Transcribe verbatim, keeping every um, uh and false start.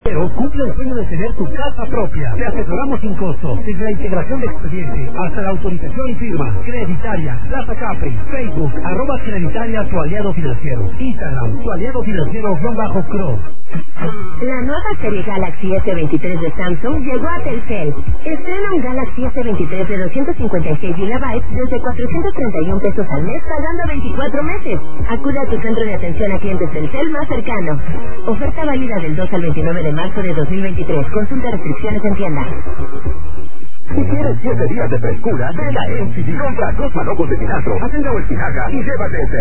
Pero cumple el sueño de tener tu casa propia. Te asesoramos sin costo, desde la integración de expediente hasta la autorización y firma. Creditaria, Plaza Capri, Facebook, arroba Creditaria, tu aliado financiero. Instagram, tu aliado financiero, guión bajo Cross. La nueva serie Galaxy S veintitrés de Samsung llegó a Telcel. Estrena un Galaxy S veintitrés de doscientos cincuenta y seis gigabytes desde cuatrocientos treinta y uno pesos al mes pagando veinticuatro meses. Acude a tu centro de atención a clientes Telcel más cercano. Oferta válida del dos al veintinueve de marzo de dos mil veintitrés. Consulta restricciones en tienda. Si quieres siete días de frescura, ven a M C D. Compra dos manojos de cilantro, hacenda o espinaca y llévate este